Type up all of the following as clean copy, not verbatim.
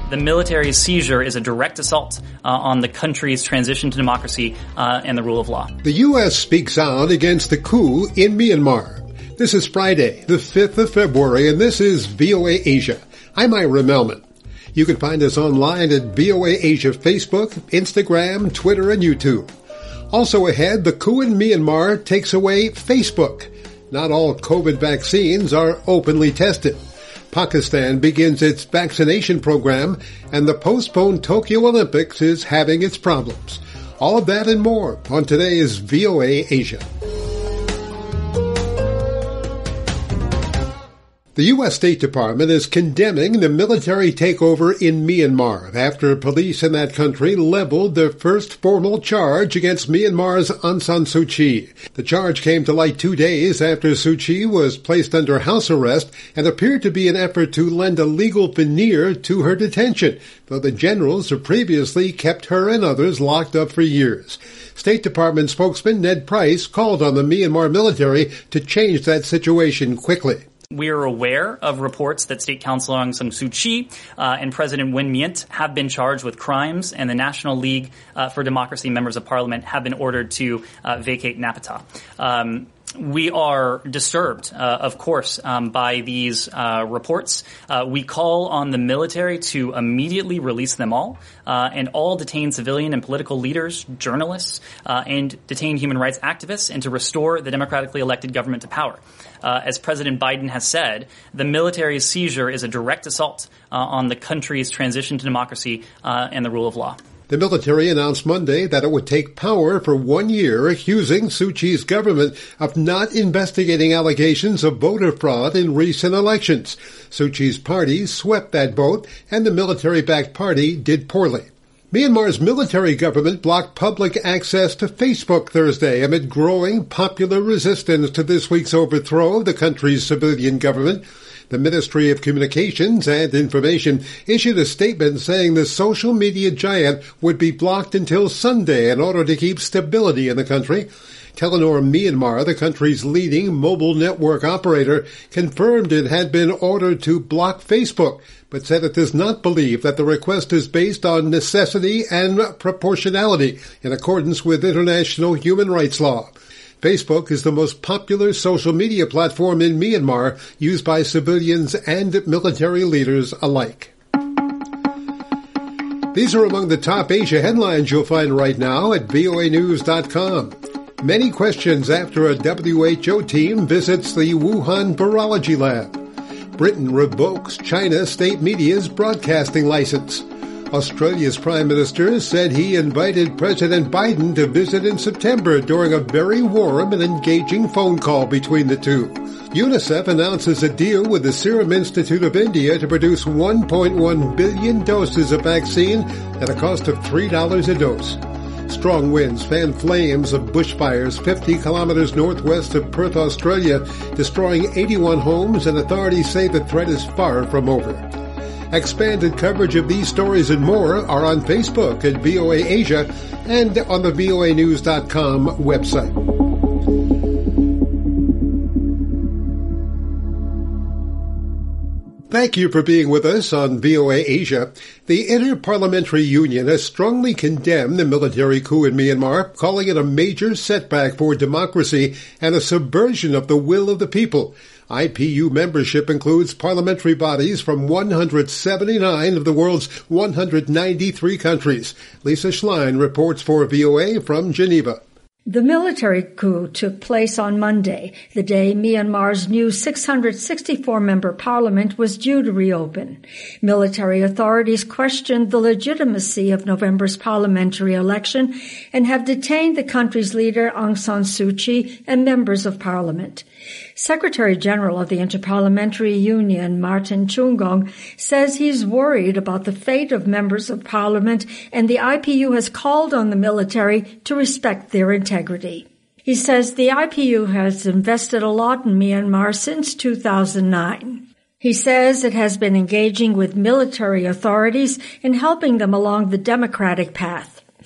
The military's seizure is a direct assault on the country's transition to democracy and the rule of law. The U.S. speaks out against the coup in Myanmar. This is Friday, the 5th of February, and this is VOA Asia. I'm Ira Melman. You can find us online at VOA Asia Facebook, Instagram, Twitter, and YouTube. Also ahead, the coup in Myanmar takes away Facebook. Not all COVID vaccines are openly tested. Pakistan begins its vaccination program, and the postponed Tokyo Olympics is having its problems. All of that and more on today's VOA Asia. The U.S. State Department is condemning the military takeover in Myanmar after police in that country leveled their first formal charge against Myanmar's Aung San Suu Kyi. The charge came to light 2 days after Suu Kyi was placed under house arrest and appeared to be an effort to lend a legal veneer to her detention, though the generals have previously kept her and others locked up for years. State Department spokesman Ned Price called on the Myanmar military to change that situation quickly. We are aware of reports that State Counsellor Aung San Suu Kyi and President Win Myint have been charged with crimes, and the National League for Democracy members of Parliament have been ordered to vacate Naypyidaw. We are disturbed, of course, by these reports. We call on the military to immediately release them all, and all detained civilian and political leaders, journalists, and detained human rights activists, and to restore the democratically elected government to power. As President Biden has said, the military's seizure is a direct assault on the country's transition to democracy and the rule of law. The military announced Monday that it would take power for 1 year, accusing Suu Kyi's government of not investigating allegations of voter fraud in recent elections. Suu Kyi's party swept that vote, and the military-backed party did poorly. Myanmar's military government blocked public access to Facebook Thursday amid growing popular resistance to this week's overthrow of the country's civilian government. The Ministry of Communications and Information issued a statement saying the social media giant would be blocked until Sunday in order to keep stability in the country. Telenor Myanmar, the country's leading mobile network operator, confirmed it had been ordered to block Facebook, but said it does not believe that the request is based on necessity and proportionality in accordance with international human rights law. Facebook is the most popular social media platform in Myanmar, used by civilians and military leaders alike. These are among the top Asia headlines you'll find right now at voanews.com. Many questions after a WHO team visits the Wuhan Virology Lab. Britain revokes China's state media's broadcasting license. Australia's Prime Minister said he invited President Biden to visit in September during a very warm and engaging phone call between the two. UNICEF announces a deal with the Serum Institute of India to produce 1.1 billion doses of vaccine at a cost of $3 a dose. Strong winds fan flames of bushfires 50 kilometers northwest of Perth, Australia, destroying 81 homes, and authorities say the threat is far from over. Expanded coverage of these stories and more are on Facebook at VOA Asia and on the voanews.com website. Thank you for being with us on VOA Asia. The Inter-Parliamentary Union has strongly condemned the military coup in Myanmar, calling it a major setback for democracy and a subversion of the will of the people. IPU membership includes parliamentary bodies from 179 of the world's 193 countries. Lisa Schlein reports for VOA from Geneva. The military coup took place on Monday, the day Myanmar's new 664-member parliament was due to reopen. Military authorities questioned the legitimacy of November's parliamentary election and have detained the country's leader Aung San Suu Kyi and members of parliament. Secretary-General of the Inter-Parliamentary Union, Martin Chungong, says he's worried about the fate of members of parliament, and the IPU has called on the military to respect their integrity. He says the IPU has invested a lot in Myanmar since 2009. He says it has been engaging with military authorities and helping them along the democratic path.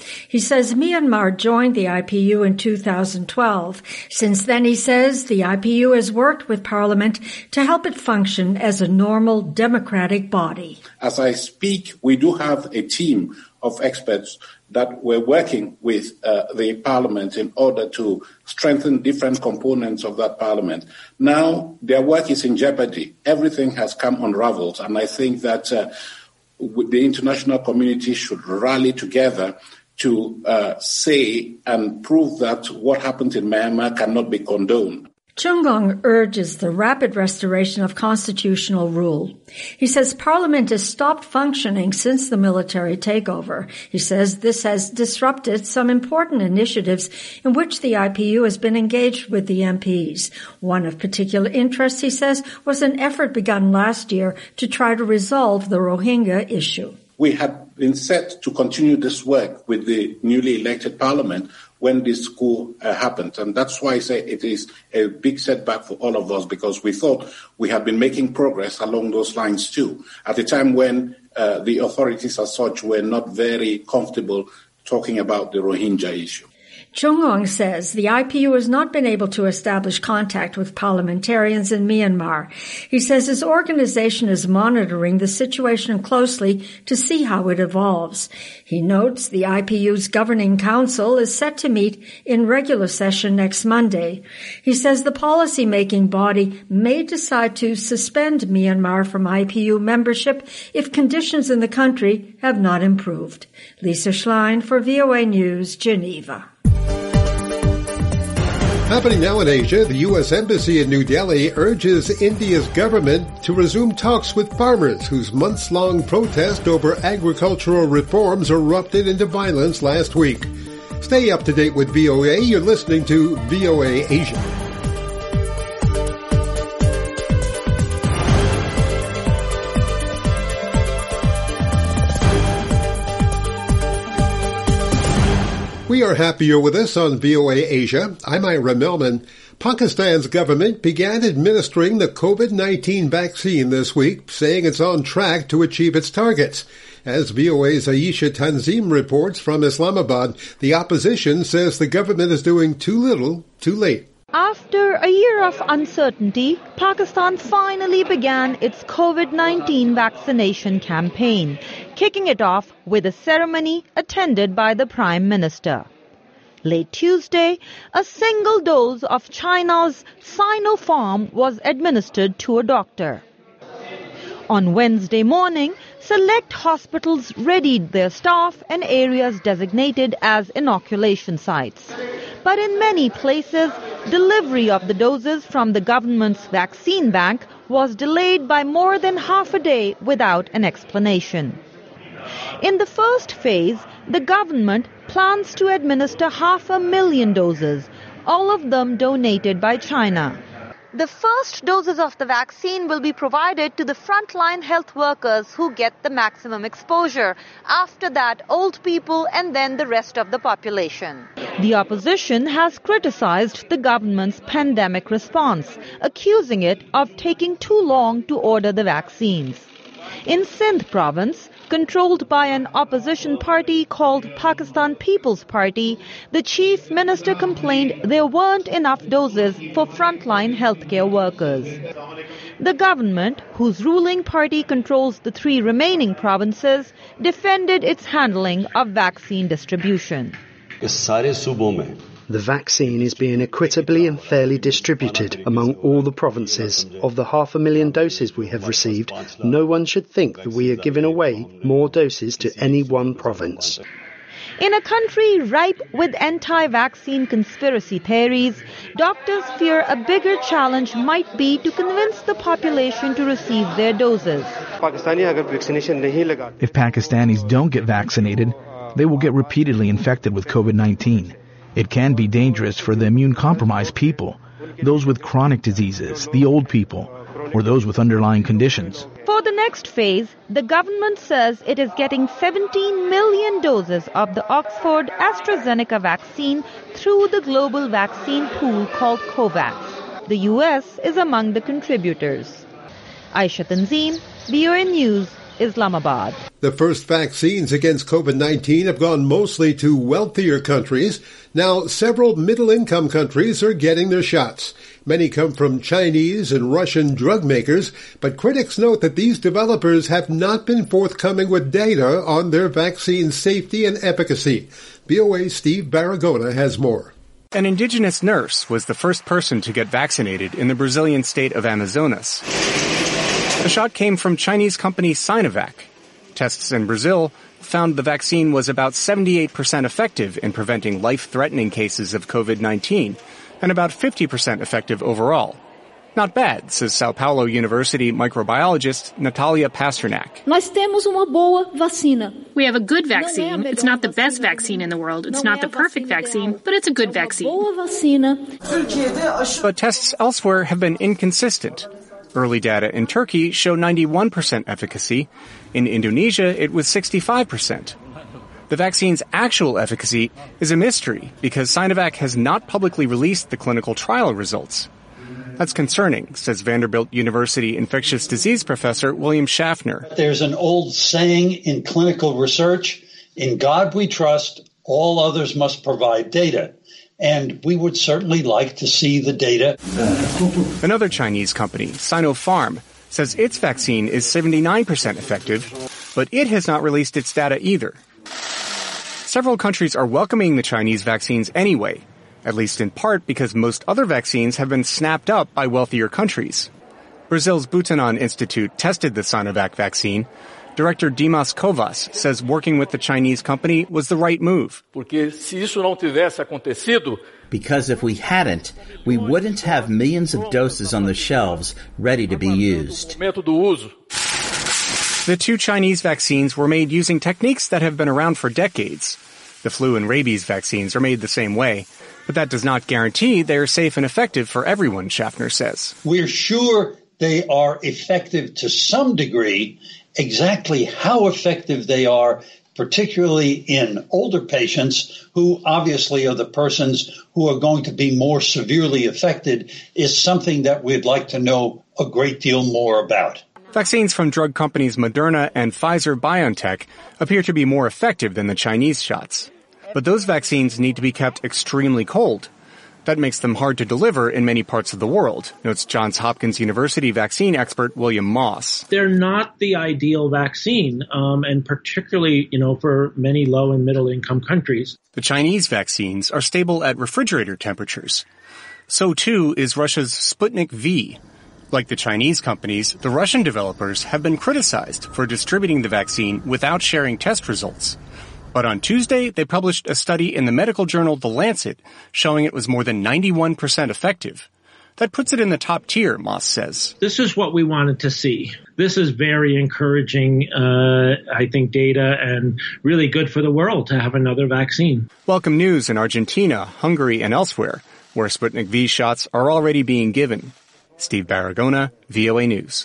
He says Myanmar joined the IPU in 2012. Since then, he says, the IPU has worked with Parliament to help it function as a normal democratic body. As I speak, we do have a team of experts that we're working with the Parliament in order to strengthen different components of that Parliament. Now, their work is in jeopardy. Everything has come unraveled, and I think that the international community should rally together to say and prove that what happened in Myanmar cannot be condoned. Chung Ung urges the rapid restoration of constitutional rule. He says Parliament has stopped functioning since the military takeover. He says this has disrupted some important initiatives in which the IPU has been engaged with the MPs. One of particular interest, he says, was an effort begun last year to try to resolve the Rohingya issue. We had been set to continue this work with the newly elected Parliament when this coup happened. And that's why I say it is a big setback for all of us, because we thought we had been making progress along those lines too, at a time when the authorities as such were not very comfortable talking about the Rohingya issue. Chung Ung says the IPU has not been able to establish contact with parliamentarians in Myanmar. He says his organization is monitoring the situation closely to see how it evolves. He notes the IPU's governing council is set to meet in regular session next Monday. He says the policy-making body may decide to suspend Myanmar from IPU membership if conditions in the country have not improved. Lisa Schlein for VOA News, Geneva. Happening now in Asia, the U.S. Embassy in New Delhi urges India's government to resume talks with farmers whose months-long protest over agricultural reforms erupted into violence last week. Stay up to date with VOA. You're listening to VOA Asia. We are happy you're with us on VOA Asia. I'm Ira Melman. Pakistan's government began administering the COVID-19 vaccine this week, saying it's on track to achieve its targets. As VOA's Aisha Tanzim reports from Islamabad, the opposition says the government is doing too little, too late. After a year of uncertainty, Pakistan finally began its COVID-19 vaccination campaign, kicking it off with a ceremony attended by the Prime Minister. Late Tuesday, a single dose of China's Sinopharm was administered to a doctor. On Wednesday morning, select hospitals readied their staff and areas designated as inoculation sites. But in many places, delivery of the doses from the government's vaccine bank was delayed by more than half a day without an explanation. In the first phase, the government plans to administer 500,000 doses, all of them donated by China. The first doses of the vaccine will be provided to the frontline health workers who get the maximum exposure. After that, old people and then the rest of the population. The opposition has criticized the government's pandemic response, accusing it of taking too long to order the vaccines. In Sindh province, controlled by an opposition party called Pakistan People's Party, the chief minister complained there weren't enough doses for frontline healthcare workers. The government, whose ruling party controls the 3 remaining provinces, defended its handling of vaccine distribution. The vaccine is being equitably and fairly distributed among all the provinces. Of the 500,000 doses we have received, no one should think that we are giving away more doses to any one province. In a country ripe with anti-vaccine conspiracy theories, doctors fear a bigger challenge might be to convince the population to receive their doses. If Pakistanis don't get vaccinated, they will get repeatedly infected with COVID-19. It can be dangerous for the immune-compromised people, those with chronic diseases, the old people, or those with underlying conditions. For the next phase, the government says it is getting 17 million doses of the Oxford AstraZeneca vaccine through the global vaccine pool called COVAX. The U.S. is among the contributors. Aisha Tanzim, VOA News, Islamabad. The first vaccines against COVID-19 have gone mostly to wealthier countries. Now, several middle-income countries are getting their shots. Many come from Chinese and Russian drug makers, but critics note that these developers have not been forthcoming with data on their vaccine safety and efficacy. VOA's Steve Baragona has more. An indigenous nurse was the first person to get vaccinated in the Brazilian state of Amazonas. The shot came from Chinese company Sinovac. Tests in Brazil found the vaccine was about 78% effective in preventing life-threatening cases of COVID-19 and about 50% effective overall. Not bad, says Sao Paulo University microbiologist Natalia Pasternak. We have a good vaccine. It's not the best vaccine in the world. It's not the perfect vaccine, but it's a good vaccine. But tests elsewhere have been inconsistent. Early data in Turkey show 91% efficacy. In Indonesia, it was 65%. The vaccine's actual efficacy is a mystery because Sinovac has not publicly released the clinical trial results. That's concerning, says Vanderbilt University infectious disease professor William Schaffner. There's an old saying in clinical research, in God we trust, all others must provide data. And we would certainly like to see the data. Another Chinese company, Sinopharm, says its vaccine is 79% effective, but it has not released its data either. Several countries are welcoming the Chinese vaccines anyway, at least in part because most other vaccines have been snapped up by wealthier countries. Brazil's Butantan Institute tested the Sinovac vaccine. Director Dimas Kovas says working with the Chinese company was the right move. Because if we hadn't, we wouldn't have millions of doses on the shelves ready to be used. The two Chinese vaccines were made using techniques that have been around for decades. The flu and rabies vaccines are made the same way, but that does not guarantee they are safe and effective for everyone, Schaffner says. We're sure they are effective to some degree. Exactly how effective they are, particularly in older patients who obviously are the persons who are going to be more severely affected, is something that we'd like to know a great deal more about. Vaccines from drug companies Moderna and Pfizer-BioNTech appear to be more effective than the Chinese shots. But those vaccines need to be kept extremely cold. That makes them hard to deliver in many parts of the world, notes Johns Hopkins University vaccine expert William Moss. They're not the ideal vaccine, and particularly, for many low and middle income countries. The Chinese vaccines are stable at refrigerator temperatures. So too is Russia's Sputnik V. Like the Chinese companies, the Russian developers have been criticized for distributing the vaccine without sharing test results. But on Tuesday, they published a study in the medical journal The Lancet showing it was more than 91% effective. That puts it in the top tier, Moss says. This is what we wanted to see. This is very encouraging, I think, data and really good for the world to have another vaccine. Welcome news in Argentina, Hungary, and elsewhere, where Sputnik V shots are already being given. Steve Baragona, VOA News.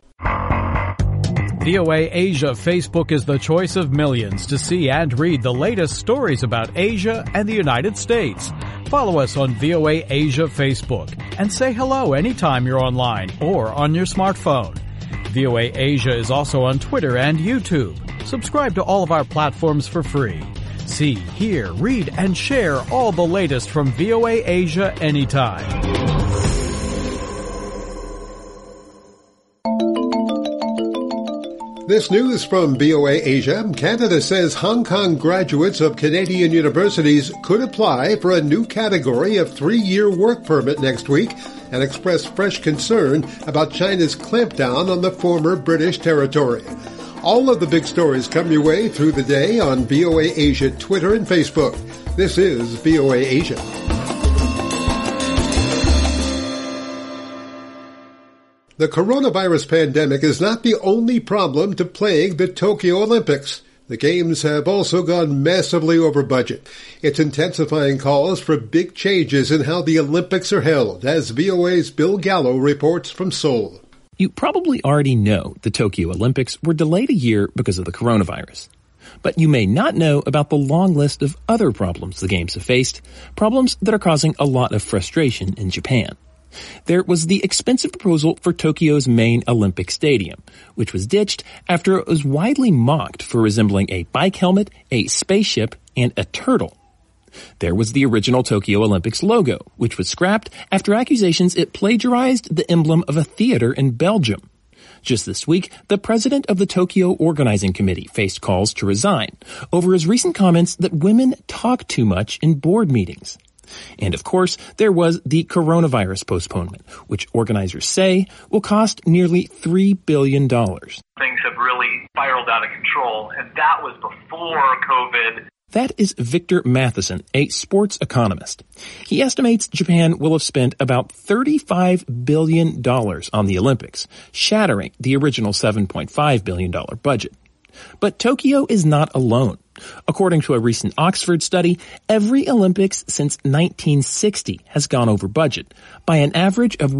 VOA Asia Facebook is the choice of millions to see and read the latest stories about Asia and the United States. Follow us on VOA Asia Facebook and say hello anytime you're online or on your smartphone. VOA Asia is also on Twitter and YouTube. Subscribe to all of our platforms for free. See, hear, read, and share all the latest from VOA Asia anytime. This news from VOA Asia. Canada says Hong Kong graduates of Canadian universities could apply for a new category of 3-year work permit next week and express fresh concern about China's clampdown on the former British territory. All of the big stories come your way through the day on VOA Asia Twitter and Facebook. This is VOA Asia. The coronavirus pandemic is not the only problem to plague the Tokyo Olympics. The Games have also gone massively over budget. It's intensifying calls for big changes in how the Olympics are held, as VOA's Bill Gallo reports from Seoul. You probably already know the Tokyo Olympics were delayed a year because of the coronavirus. But you may not know about the long list of other problems the Games have faced, problems that are causing a lot of frustration in Japan. There was the expensive proposal for Tokyo's main Olympic stadium, which was ditched after it was widely mocked for resembling a bike helmet, a spaceship, and a turtle. There was the original Tokyo Olympics logo, which was scrapped after accusations it plagiarized the emblem of a theater in Belgium. Just this week, the president of the Tokyo Organizing Committee faced calls to resign over his recent comments that women talk too much in board meetings. And of course, there was the coronavirus postponement, which organizers say will cost nearly $3 billion. Things have really spiraled out of control, and that was before COVID. That is Victor Matheson, a sports economist. He estimates Japan will have spent about $35 billion on the Olympics, shattering the original $7.5 billion budget. But Tokyo is not alone. According to a recent Oxford study, every Olympics since 1960 has gone over budget by an average of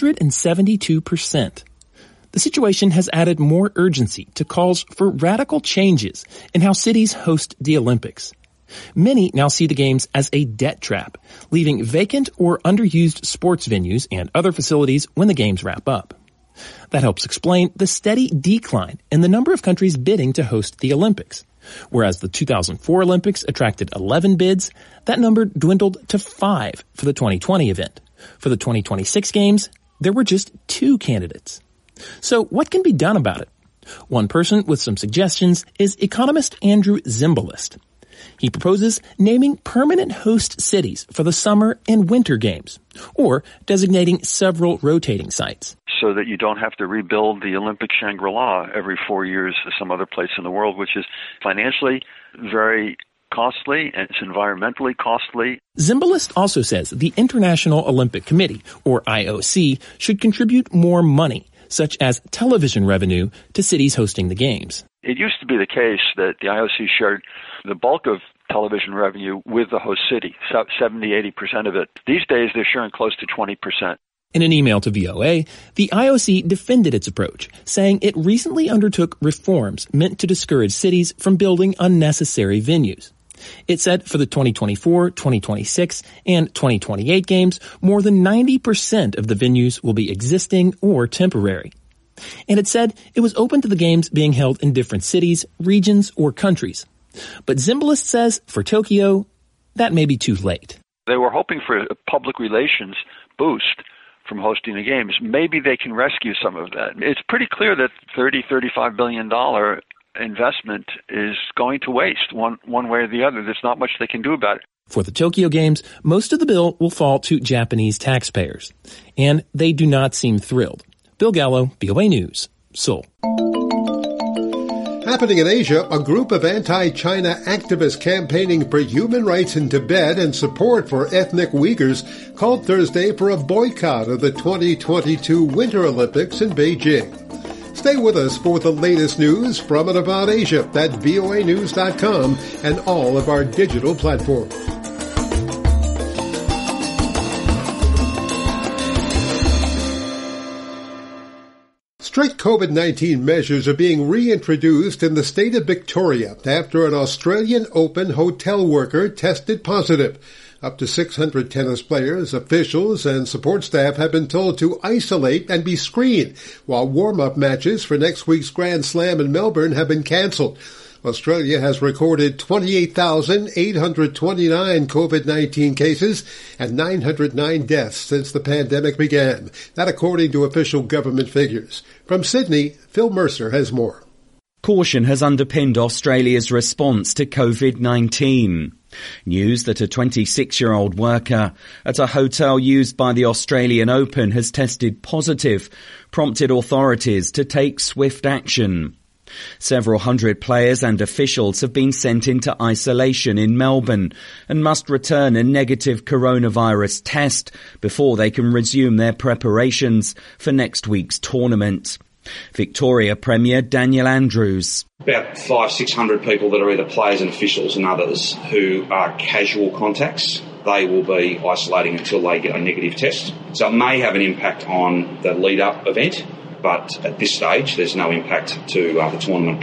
172%. The situation has added more urgency to calls for radical changes in how cities host the Olympics. Many now see the Games as a debt trap, leaving vacant or underused sports venues and other facilities when the Games wrap up. That helps explain the steady decline in the number of countries bidding to host the Olympics. Whereas the 2004 Olympics attracted 11 bids, that number dwindled to 5 for the 2020 event. For the 2026 Games, there were just 2 candidates. So what can be done about it? One person with some suggestions is economist Andrew Zimbalist. He proposes naming permanent host cities for the summer and winter games, or designating several rotating sites. So that you don't have to rebuild the Olympic Shangri-La every 4 years to some other place in the world, which is financially very costly and it's environmentally costly. Zimbalist also says the International Olympic Committee, or IOC, should contribute more money, such as television revenue, to cities hosting the Games. It used to be the case that the IOC shared the bulk of television revenue with the host city, 70-80% of it. These days, they're sharing close to 20%. In an email to VOA, the IOC defended its approach, saying it recently undertook reforms meant to discourage cities from building unnecessary venues. It said for the 2024, 2026, and 2028 Games, more than 90% of the venues will be existing or temporary. And it said it was open to the Games being held in different cities, regions, or countries. But Zimbalist says for Tokyo, that may be too late. They were hoping for a public relations boost from hosting the Games. Maybe they can rescue some of that. It's pretty clear that $35 billion investment is going to waste one way or the other. There's not much they can do about it. For the Tokyo Games, most of the bill will fall to Japanese taxpayers. And they do not seem thrilled. Bill Gallo, VOA News, Seoul. Happening in Asia, a group of anti-China activists campaigning for human rights in Tibet and support for ethnic Uyghurs called Thursday for a boycott of the 2022 Winter Olympics in Beijing. Stay with us for the latest news from and about Asia at voanews.com and all of our digital platforms. Strict COVID-19 measures are being reintroduced in the state of Victoria after an Australian Open hotel worker tested positive. Up to 600 tennis players, officials, and support staff have been told to isolate and be screened, while warm-up matches for next week's Grand Slam in Melbourne have been cancelled. Australia has recorded 28,829 COVID-19 cases and 909 deaths since the pandemic began. That according to official government figures. From Sydney, Phil Mercer has more. Caution has underpinned Australia's response to COVID-19. News that a 26-year-old worker at a hotel used by the Australian Open has tested positive prompted authorities to take swift action. Several hundred players and officials have been sent into isolation in Melbourne and must return a negative coronavirus test before they can resume their preparations for next week's tournament. Victoria Premier Daniel Andrews. About 500-600 people that are either players and officials and others who are casual contacts. They will be isolating until they get a negative test. So it may have an impact on the lead-up event, but at this stage there's no impact to the tournament proper.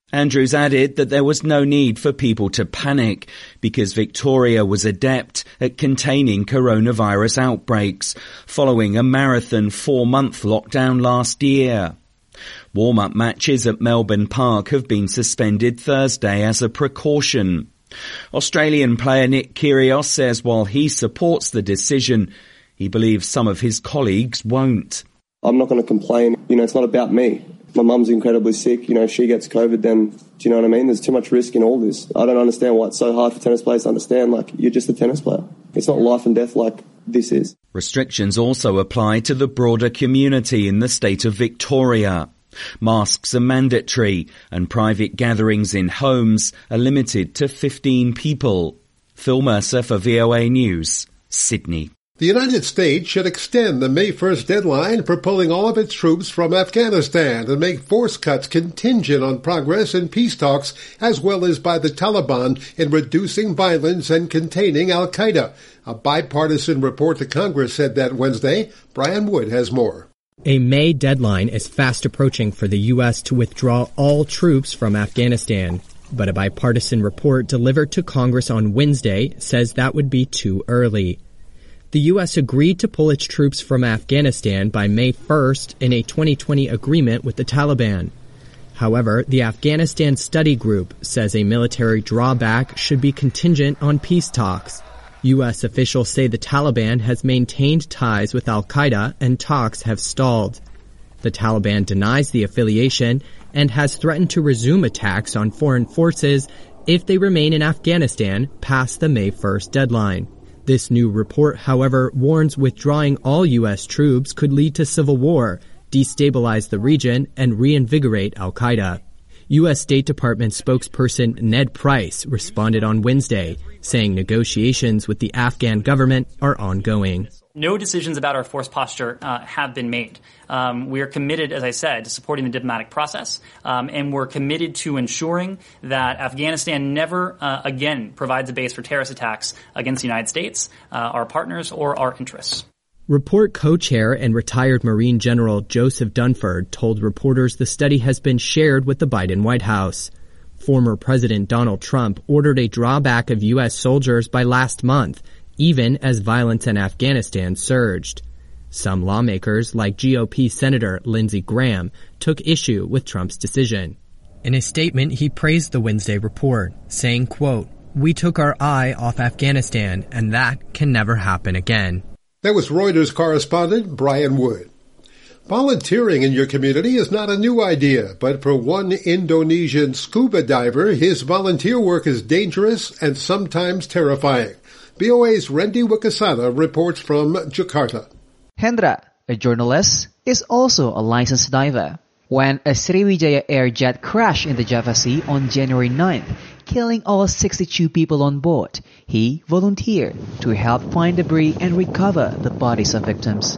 Andrews added that there was no need for people to panic because Victoria was adept at containing coronavirus outbreaks following a marathon 4-month lockdown last year. Warm-up matches at Melbourne Park have been suspended Thursday as a precaution. Australian player Nick Kyrgios says while he supports the decision, he believes some of his colleagues won't. I'm not going to complain. It's not about me. My mum's incredibly sick. If she gets COVID, then, do you know what I mean? There's too much risk in all this. I don't understand why it's so hard for tennis players to understand, you're just a tennis player. It's not life and death like this is. Restrictions also apply to the broader community in the state of Victoria. Masks are mandatory and private gatherings in homes are limited to 15 people. Phil Mercer for VOA News, Sydney. The United States should extend the May 1st deadline for pulling all of its troops from Afghanistan and make force cuts contingent on progress in peace talks as well as by the Taliban in reducing violence and containing al-Qaeda. A bipartisan report to Congress said that Wednesday. Brian Wood has more. A May deadline is fast approaching for the U.S. to withdraw all troops from Afghanistan. But a bipartisan report delivered to Congress on Wednesday says that would be too early. The U.S. agreed to pull its troops from Afghanistan by May 1st in a 2020 agreement with the Taliban. However, the Afghanistan Study Group says a military drawback should be contingent on peace talks. U.S. officials say the Taliban has maintained ties with al-Qaeda and talks have stalled. The Taliban denies the affiliation and has threatened to resume attacks on foreign forces if they remain in Afghanistan past the May 1st deadline. This new report, however, warns withdrawing all U.S. troops could lead to civil war, destabilize the region, and reinvigorate al-Qaeda. U.S. State Department spokesperson Ned Price responded on Wednesday, saying negotiations with the Afghan government are ongoing. No decisions about our force posture have been made. We are committed, as I said, to supporting the diplomatic process, and we're committed to ensuring that Afghanistan never again provides a base for terrorist attacks against the United States, our partners, or our interests. Report co-chair and retired Marine General Joseph Dunford told reporters the study has been shared with the Biden White House. Former President Donald Trump ordered a drawback of U.S. soldiers by last month, even as violence in Afghanistan surged. Some lawmakers, like GOP Senator Lindsey Graham, took issue with Trump's decision. In a statement, he praised the Wednesday report, saying, quote, "We took our eye off Afghanistan, and that can never happen again." That was Reuters correspondent Brian Wood. Volunteering in your community is not a new idea, but for one Indonesian scuba diver, his volunteer work is dangerous and sometimes terrifying. VOA's Randy Wikasana reports from Jakarta. Hendra, a journalist, is also a licensed diver. When a Sriwijaya Air jet crashed in the Java Sea on January 9th, killing all 62 people on board, he volunteered to help find debris and recover the bodies of victims.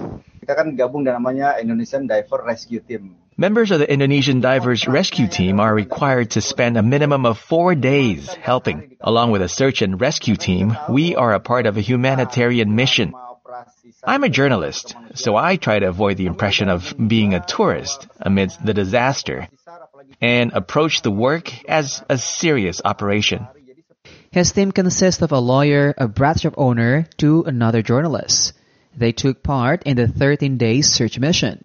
Members of the Indonesian Divers Rescue Team are required to spend a minimum of 4 days helping. Along with a search and rescue team, we are a part of a humanitarian mission. I'm a journalist, so I try to avoid the impression of being a tourist amidst the disaster and approach the work as a serious operation. His team consists of a lawyer, a bread shop owner, to another journalist. They took part in the 13-day search mission.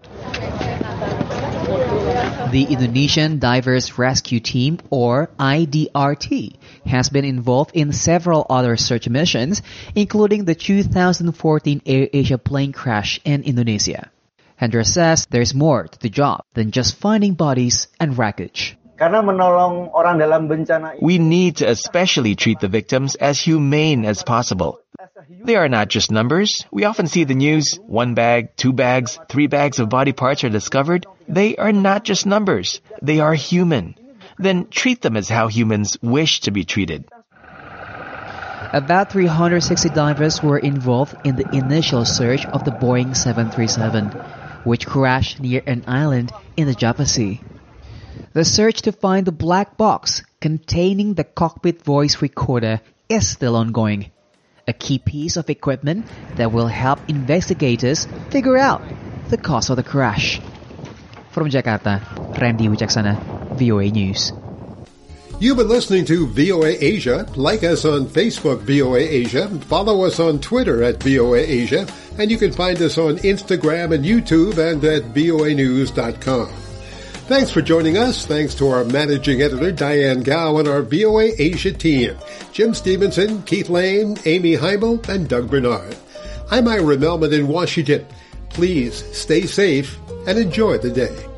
The Indonesian Divers Rescue Team, or IDRT, has been involved in several other search missions, including the 2014 AirAsia plane crash in Indonesia. Hendra says there's more to the job than just finding bodies and wreckage. We need to especially treat the victims as humane as possible. They are not just numbers. We often see the news, 1 bag, 2 bags, 3 bags of body parts are discovered. They are not just numbers. They are human. Then treat them as how humans wish to be treated. About 360 divers were involved in the initial search of the Boeing 737, which crashed near an island in the Java Sea. The search to find the black box containing the cockpit voice recorder is still ongoing, a key piece of equipment that will help investigators figure out the cause of the crash. From Jakarta, Randy Wicaksana, VOA News. You've been listening to VOA Asia. Like us on Facebook, VOA Asia. Follow us on Twitter at VOA Asia. And you can find us on Instagram and YouTube and at voanews.com. Thanks for joining us. Thanks to our managing editor, Diane Gao, and our VOA Asia team, Jim Stevenson, Keith Lane, Amy Heimel, and Doug Bernard. I'm Ira Melman in Washington. Please stay safe and enjoy the day.